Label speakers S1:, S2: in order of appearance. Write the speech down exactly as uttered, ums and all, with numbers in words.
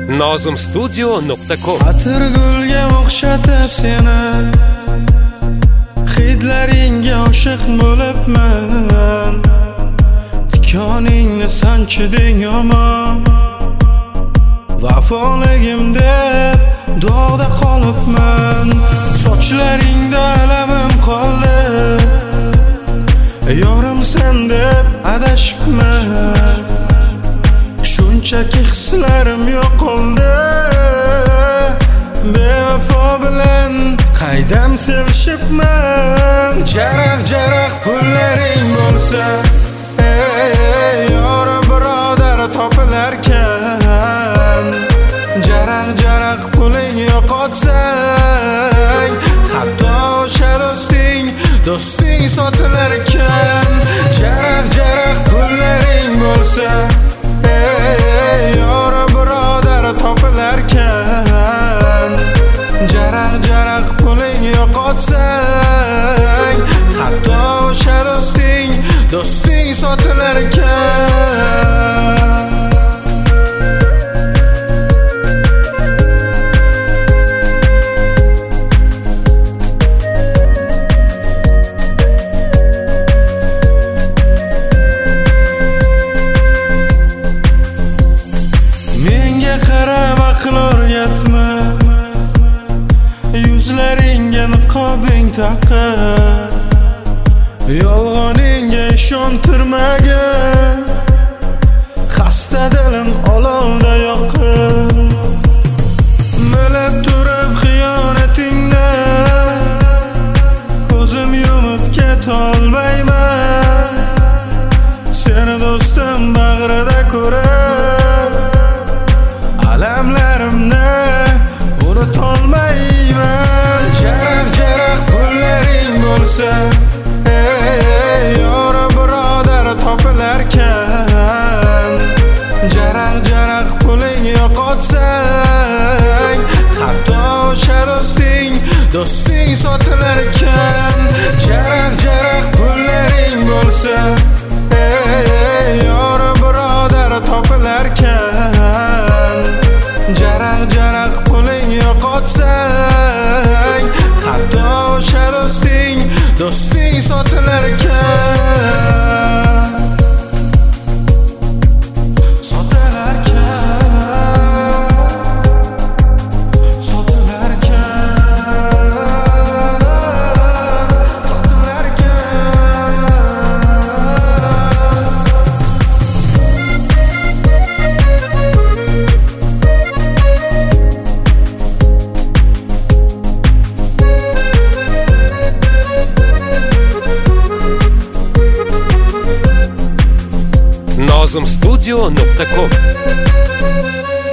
S1: nozim studio nuqta com.
S2: Atirgulga o'xshatib seni hidlaringga oshiq bo'libman. Tikoningni sanchiding yomon, vafoligim deb duoda qolibman. Sochlaringda alamim qoldi, yorimsan deb adashibman. Shunchaki hislarim yo'qoldi, bevafo bilan qaydan sevishibman. Jaraq jaraq pullaring bo'lsa, ey yora birodar topilarkan. Jaraq jaraq puling yo'qotsang, hatto o'sha do'sting do'sting sotilarkan. Jaraq jaraq pullaring bo'lsa, ey yora birodar topilarkan. Jaraq jaraq puling yo'qotsang, hatto o'sha do'sting do'sting sotilarkan. Yuzlaringga niqobing taqib, yolg'oningga ishontirmagan. Xasta dilim olovda yoqib, bilib turib xiyonatingni ko'zim yumib ketolmayman. Seni do'stim bag'rida ko'rib, alamlarimni unutolmayman. Jaraq jaraq pullaring bo'lsa, ey yora birodar topilarkan. Jaraq jaraq puling yo'qotsang, hatto o'sha do'sting do'sting sotilarkan. Jaraq jaraq pullaring bo'lsa, ey yora birodar topilarkan. Jaraq jaraq puling yo'qotsang, hatto o'sha do'sting do'sting sotilarkan. Sotilarkan, sotilarkan,
S1: nozim studio nuqta com.